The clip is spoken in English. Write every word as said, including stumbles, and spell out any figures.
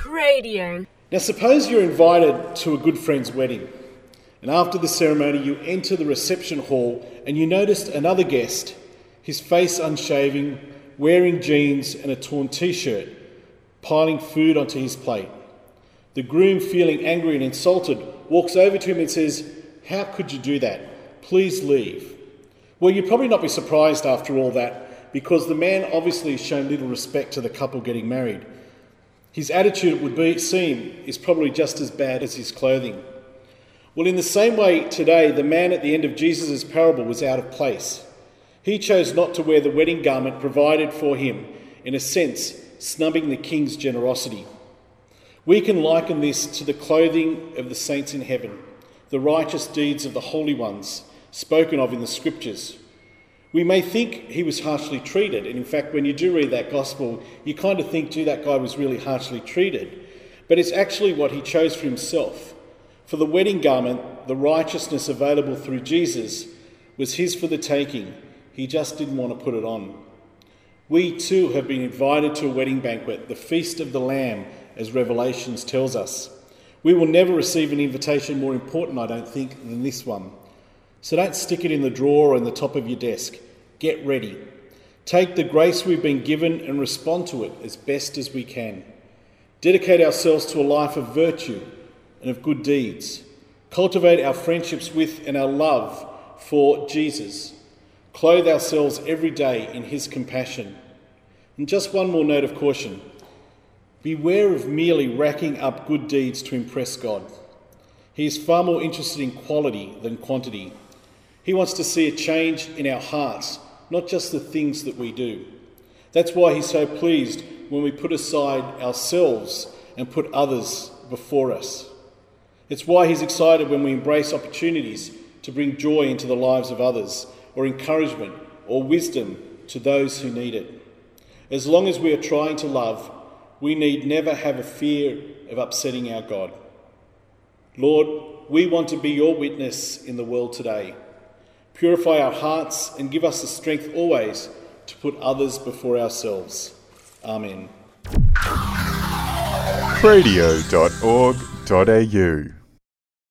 Radio. Now suppose you're invited to a good friend's wedding, and after the ceremony you enter the reception hall and you noticed another guest, his face unshaven, wearing jeans and a torn t-shirt, piling food onto his plate. The groom, feeling angry and insulted, walks over to him and says, "How could you do that? Please leave." Well, you'd probably not be surprised after all that, because the man obviously has shown little respect to the couple getting married. His attitude, it would be, seem, is probably just as bad as his clothing. Well, in the same way today, the man at the end of Jesus' parable was out of place. He chose not to wear the wedding garment provided for him, in a sense, snubbing the king's generosity. We can liken this to the clothing of the saints in heaven, the righteous deeds of the holy ones spoken of in the scriptures. We may think he was harshly treated, and in fact when you do read that gospel you kind of think, gee, that guy was really harshly treated, but it's actually what he chose for himself. For the wedding garment, the righteousness available through Jesus was his for the taking. He just didn't want to put it on. We too have been invited to a wedding banquet, the feast of the Lamb, as Revelations tells us. We will never receive an invitation more important, I don't think, than this one. So don't stick it in the drawer or in the top of your desk. Get ready. Take the grace we've been given and respond to it as best as we can. Dedicate ourselves to a life of virtue and of good deeds. Cultivate our friendships with and our love for Jesus. Clothe ourselves every day in his compassion. And just one more note of caution. Beware of merely racking up good deeds to impress God. He is far more interested in quality than quantity. He wants to see a change in our hearts, not just the things that we do. That's why he's so pleased when we put aside ourselves and put others before us. It's why he's excited when we embrace opportunities to bring joy into the lives of others, or encouragement or wisdom to those who need it. As long as we are trying to love, we need never have a fear of upsetting our God. Lord, we want to be your witness in the world today. Purify our hearts and give us the strength always to put others before ourselves. Amen. radio dot org dot a u